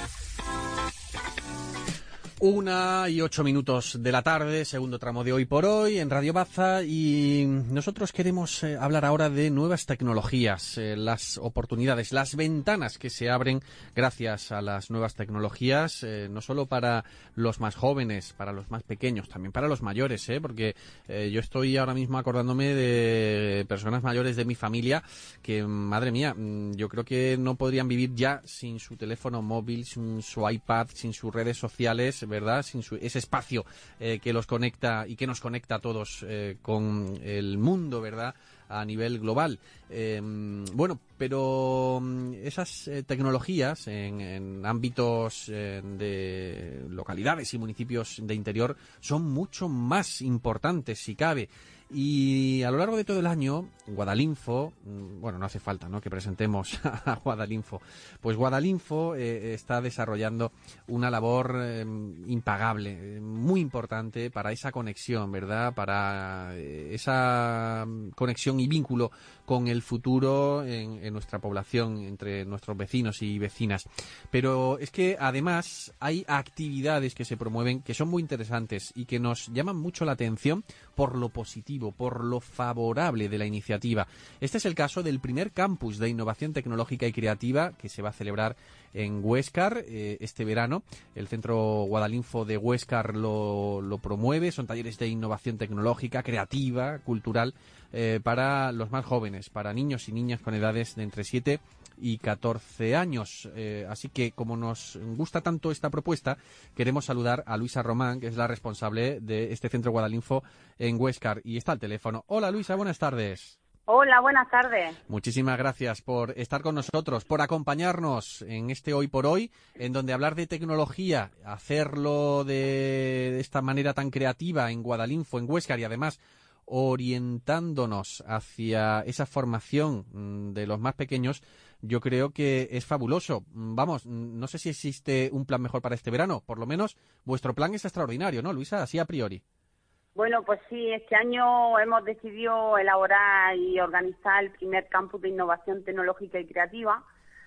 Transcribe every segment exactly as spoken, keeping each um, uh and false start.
Una y ocho minutos de la tarde, segundo tramo de Hoy por Hoy en Radio Baza, y nosotros queremos eh, hablar ahora de nuevas tecnologías, eh, las oportunidades, las ventanas que se abren gracias a las nuevas tecnologías, eh, no solo para los más jóvenes, para los más pequeños, también para los mayores, eh, porque eh, yo estoy ahora mismo acordándome de personas mayores de mi familia que, madre mía, yo creo que no podrían vivir ya sin su teléfono móvil, sin su iPad, sin sus redes sociales, ¿verdad? Sin su, ese espacio eh, que los conecta y que nos conecta a todos eh, con el mundo, ¿verdad? A nivel global. Eh, bueno, pero esas eh, tecnologías en, en ámbitos eh, de localidades y municipios de interior son mucho más importantes, si cabe. Y a lo largo de todo el año, Guadalinfo, bueno, no hace falta, ¿no?, que presentemos a Guadalinfo, pues Guadalinfo eh, está desarrollando una labor eh, impagable, eh, muy importante para esa conexión, ¿verdad?, para eh, esa conexión y vínculo con el futuro en, en nuestra población, entre nuestros vecinos y vecinas. Pero es que además hay actividades que se promueven que son muy interesantes y que nos llaman mucho la atención por lo positivo, por lo favorable de la iniciativa. Este es el caso del primer campus de innovación tecnológica y creativa que se va a celebrar en Huéscar eh, este verano. El Centro Guadalinfo de Huéscar lo, lo promueve. Son talleres de innovación tecnológica, creativa, cultural, eh, para los más jóvenes, para niños y niñas con edades de entre siete y catorce años. Eh, así que, como nos gusta tanto esta propuesta, queremos saludar a Luisa Román, que es la responsable de este Centro Guadalinfo en Huéscar, y está al teléfono. Hola, Luisa, buenas tardes. Hola, buenas tardes. Muchísimas gracias por estar con nosotros, por acompañarnos en este Hoy por Hoy, en donde hablar de tecnología, hacerlo de esta manera tan creativa en Guadalinfo, en Huéscar, y además orientándonos hacia esa formación de los más pequeños, yo creo que es fabuloso. Vamos, no sé si existe un plan mejor para este verano. Por lo menos vuestro plan es extraordinario, ¿no, Luisa? Así a priori. Bueno, pues sí, este año hemos decidido elaborar y organizar el primer campus de innovación tecnológica y creativa.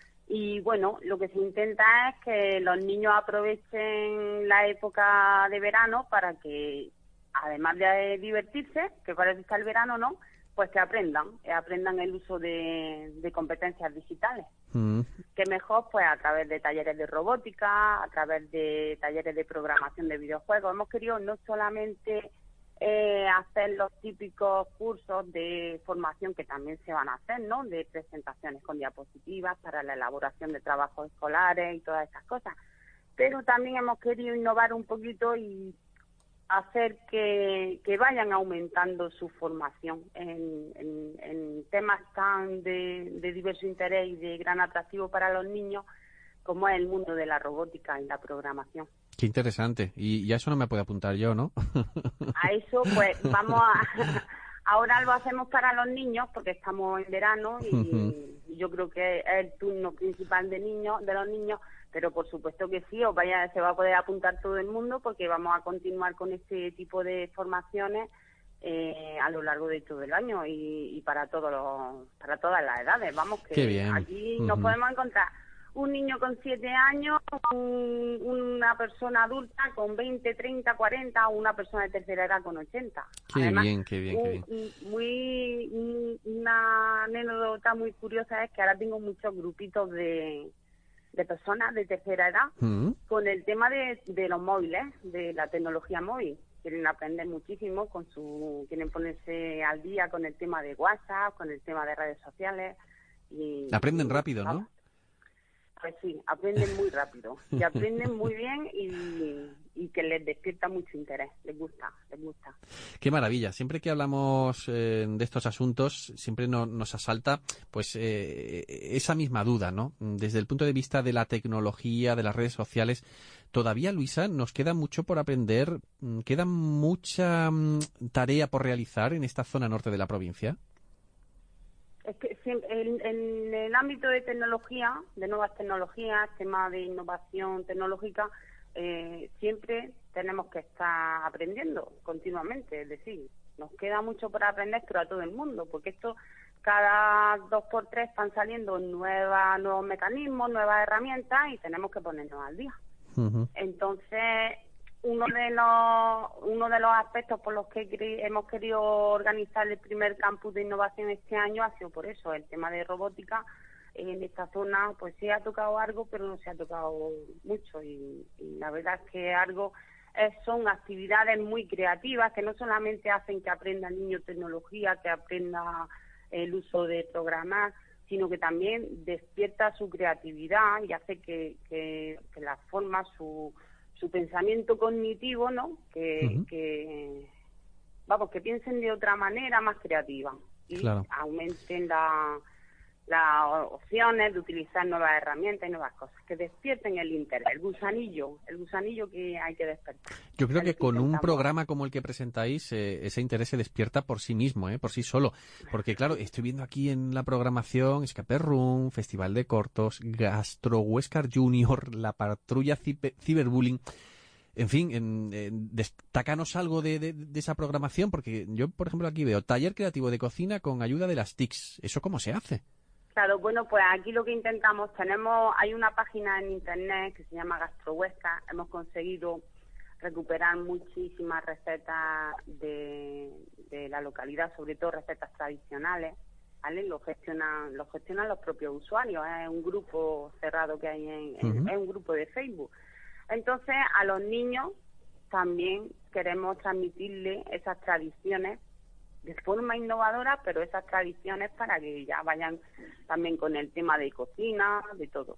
Y bueno, lo que se intenta es que los niños aprovechen la época de verano para que, además de divertirse, que para eso está el verano, ¿no?, pues que aprendan, que aprendan el uso de, de competencias digitales. Mm. Que mejor, pues a través de talleres de robótica, a través de talleres de programación de videojuegos. Hemos querido no solamente eh, hacer los típicos cursos de formación que también se van a hacer, ¿no?, de presentaciones con diapositivas para la elaboración de trabajos escolares y todas esas cosas, pero también hemos querido innovar un poquito y hacer que, que vayan aumentando su formación en, en, en temas tan de, de diverso interés y de gran atractivo para los niños como es el mundo de la robótica y la programación. Qué interesante. Y, y a eso no me puedo apuntar yo, ¿no? A eso, pues, vamos a... Ahora lo hacemos para los niños porque estamos en verano y, uh-huh. y yo creo que es el turno principal de niños, de los niños, pero por supuesto que sí, os vaya, se va a poder apuntar todo el mundo porque vamos a continuar con este tipo de formaciones eh, a lo largo de todo el año y, y para todos los, para todas las edades. Vamos, que Qué bien. aquí uh-huh. nos podemos encontrar un niño con siete años, un, una persona adulta con veinte, treinta, cuarenta, o una persona de tercera edad con ochenta. Qué Además, bien, qué bien, qué bien. Muy, una anécdota muy curiosa es que ahora tengo muchos grupitos de, de personas de tercera edad uh-huh. con el tema de, de los móviles, de la tecnología móvil. Quieren aprender muchísimo, con su quieren ponerse al día con el tema de WhatsApp, con el tema de redes sociales. Y, Aprenden y, rápido, ¿no? Pues sí, aprenden muy rápido, y aprenden muy bien y, y que les despierta mucho interés, les gusta, les gusta. Qué maravilla. Siempre que hablamos eh, de estos asuntos, siempre no, nos asalta pues eh, esa misma duda, ¿no? Desde el punto de vista de la tecnología, de las redes sociales, todavía, Luisa, nos queda mucho por aprender, queda mucha tarea por realizar en esta zona norte de la provincia. Es que en, en el ámbito de tecnología, de nuevas tecnologías, tema de innovación tecnológica, eh, siempre tenemos que estar aprendiendo continuamente. Es decir, nos queda mucho por aprender, pero a todo el mundo, porque esto cada dos por tres están saliendo nuevas, nuevos mecanismos, nuevas herramientas y tenemos que ponernos al día. Uh-huh. Entonces, uno de los uno de los aspectos por los que cre- hemos querido organizar el primer campus de innovación este año ha sido por eso, el tema de robótica. En esta zona pues sí ha tocado algo, pero no se ha tocado mucho y, y la verdad es que algo es, son actividades muy creativas que no solamente hacen que aprenda el niño tecnología, que aprenda el uso de programar, sino que también despierta su creatividad y hace que, que, que la forma su, su pensamiento cognitivo, ¿no? Que, uh-huh. que vamos, que piensen de otra manera más creativa y claro. aumenten la las opciones de utilizar nuevas herramientas y nuevas cosas, que despierten el interés, el gusanillo, el gusanillo que hay que despertar. Yo creo que con un programa como el que presentáis, eh, ese interés se despierta por sí mismo, eh, por sí solo, porque claro, estoy viendo aquí en la programación Escape Room, Festival de Cortos, Gastro Huéscar Junior, la patrulla ciber, ciberbullying. En fin, en, en, destacanos algo de, de, de esa programación, porque yo, por ejemplo, aquí veo taller creativo de cocina con ayuda de las T I Cs. ¿Eso cómo se hace? Claro, bueno, pues aquí lo que intentamos, tenemos, hay una página en internet que se llama Gastro Huesca, hemos conseguido recuperar muchísimas recetas de, de la localidad, sobre todo recetas tradicionales, ¿vale? Lo gestionan, lo gestionan los propios usuarios, es un grupo cerrado que hay en, en uh-huh. es un grupo de Facebook. Entonces, a los niños también queremos transmitirles esas tradiciones de forma innovadora, pero esas tradiciones para que ya vayan también con el tema de cocina, de todo.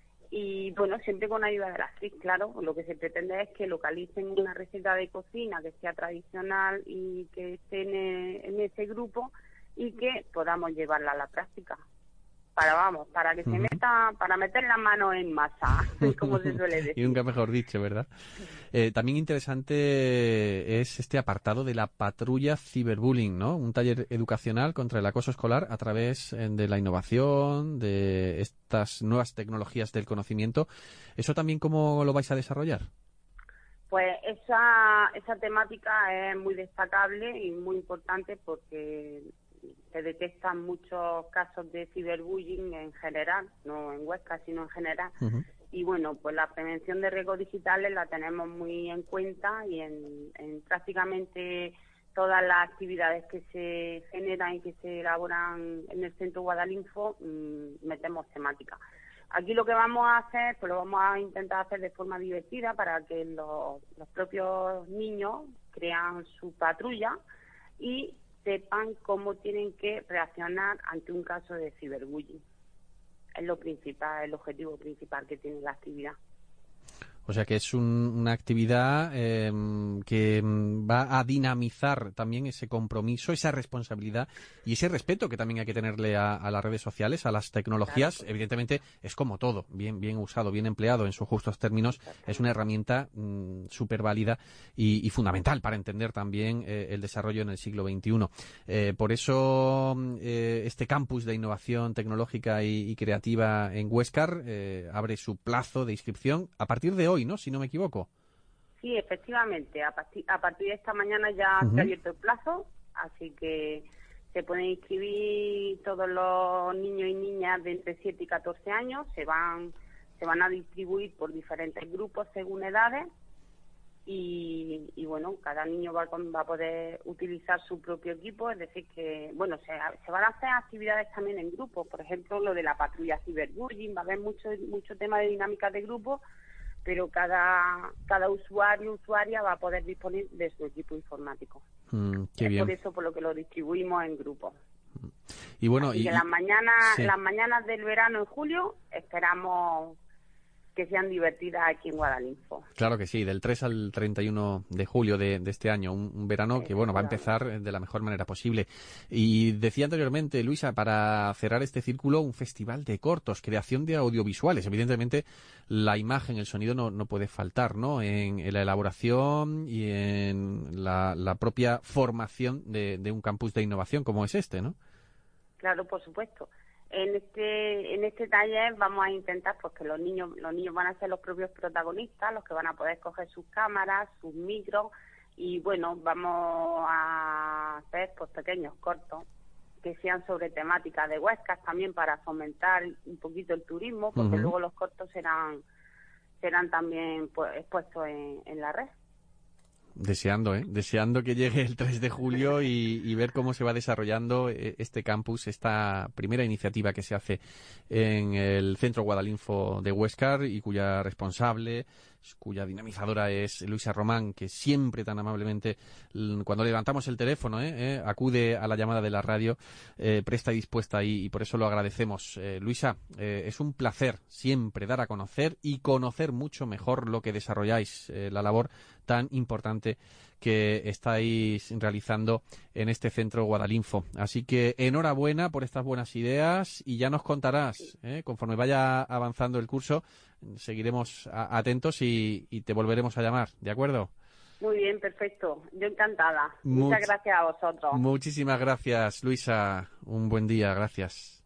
Y bueno, siempre con ayuda de las T I C, claro, lo que se pretende es que localicen una receta de cocina que sea tradicional y que esté en, en ese grupo y que podamos llevarla a la práctica. Para, vamos, para que uh-huh. se meta, para meter la mano en masa, como se suele decir. Y nunca mejor dicho, ¿verdad? Eh, también interesante es este apartado de la patrulla ciberbullying, ¿no? Un taller educacional contra el acoso escolar a través de la innovación, de estas nuevas tecnologías del conocimiento. ¿Eso también cómo lo vais a desarrollar? Pues esa, esa temática es muy destacable y muy importante porque se detectan muchos casos de ciberbullying en general, no en Huesca, sino en general. Uh-huh. Y bueno, pues la prevención de riesgos digitales la tenemos muy en cuenta y en, en prácticamente todas las actividades que se generan y que se elaboran en el Centro Guadalinfo, mmm, metemos temática. Aquí lo que vamos a hacer, pues lo vamos a intentar hacer de forma divertida para que los, los propios niños crean su patrulla y sepan cómo tienen que reaccionar ante un caso de ciberbullying. Es lo principal, el objetivo principal que tiene la actividad. O sea que es un, una actividad eh, que va a dinamizar también ese compromiso, esa responsabilidad y ese respeto que también hay que tenerle a, a las redes sociales, a las tecnologías. Claro. Evidentemente es como todo, bien bien usado, bien empleado en sus justos términos, es una herramienta mmm, súper válida y, y fundamental para entender también eh, el desarrollo en el siglo veintiuno. Eh, por eso eh, este campus de innovación tecnológica y, y creativa en Huéscar eh, abre su plazo de inscripción a partir de hoy. Hoy, ¿no? Si no me equivoco. Sí, efectivamente. A, partir, a partir de esta mañana ya uh-huh. se ha abierto el plazo, así que se pueden inscribir todos los niños y niñas de entre siete y catorce años. Se van, se van a distribuir por diferentes grupos según edades y, y bueno, cada niño va, va a poder utilizar su propio equipo, es decir que, bueno, se, se van a hacer actividades también en grupos, por ejemplo, lo de la patrulla ciberbullying, va a haber mucho, mucho tema de dinámica de grupo, pero cada cada usuario usuaria va a poder disponer de su equipo informático. Mm, qué es bien. Por eso por lo que lo distribuimos en grupos. Y bueno, Así y, que las mañanas sí. las mañanas del verano en julio esperamos que sean divertidas aquí en Guadalinfo. Claro que sí, del tres al treinta y uno de julio de, de este año, un, un verano que bueno va a empezar de la mejor manera posible. Y decía anteriormente, Luisa, para cerrar este círculo, un festival de cortos, creación de audiovisuales. Evidentemente, la imagen, el sonido no, no puede faltar, ¿no? En, en la elaboración y en la, la propia formación de, de un campus de innovación como es este, ¿no? Claro, por supuesto. En este en este taller vamos a intentar pues que los niños los niños van a ser los propios protagonistas, los que van a poder coger sus cámaras, sus micros y bueno, vamos a hacer pues pequeños cortos que sean sobre temáticas de Huesca, también para fomentar un poquito el turismo, porque uh-huh. luego los cortos serán serán también pues, expuestos en, en la red. Deseando, ¿eh? Deseando que llegue el tres de julio y, y ver cómo se va desarrollando este campus, esta primera iniciativa que se hace en el Centro Guadalinfo de Huéscar y cuya responsable, cuya dinamizadora es Luisa Román, que siempre tan amablemente, cuando levantamos el teléfono, ¿eh? ¿eh? acude a la llamada de la radio, eh, presta y dispuesta y, y por eso lo agradecemos. Eh, Luisa, eh, es un placer siempre dar a conocer y conocer mucho mejor lo que desarrolláis, eh, la labor tan importante que estáis realizando en este Centro Guadalinfo. Así que enhorabuena por estas buenas ideas y ya nos contarás, ¿eh? conforme vaya avanzando el curso, seguiremos a- atentos y, y te volveremos a llamar, ¿de acuerdo? Muy bien, perfecto. Yo encantada. Much- Muchas gracias a vosotros. Muchísimas gracias, Luisa. Un buen día, gracias.